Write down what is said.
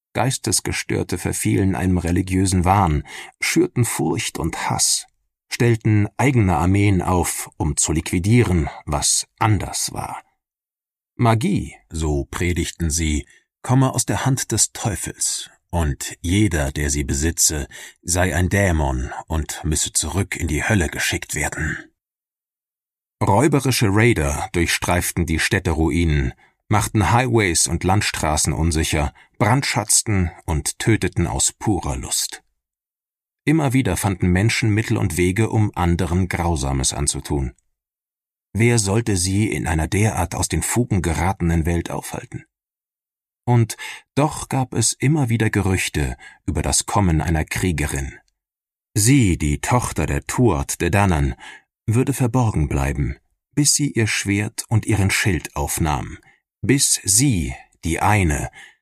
Geistesgestörte verfielen einem religiösen Wahn, schürten Furcht und Hass, stellten eigene Armeen auf, um zu liquidieren, was anders war. Magie, so predigten sie, komme aus der Hand des Teufels, und jeder, der sie besitze, sei ein Dämon und müsse zurück in die Hölle geschickt werden. Räuberische Raider durchstreiften die Städteruinen, machten Highways und Landstraßen unsicher, brandschatzten und töteten aus purer Lust. Immer wieder fanden Menschen Mittel und Wege, um anderen Grausames anzutun. Wer sollte sie in einer derart aus den Fugen geratenen Welt aufhalten? Und doch gab es immer wieder Gerüchte über das Kommen einer Kriegerin. Sie, die Tochter der Tuatha Dé Danann, würde verborgen bleiben, bis sie ihr Schwert und ihren Schild aufnahm, bis sie, die eine,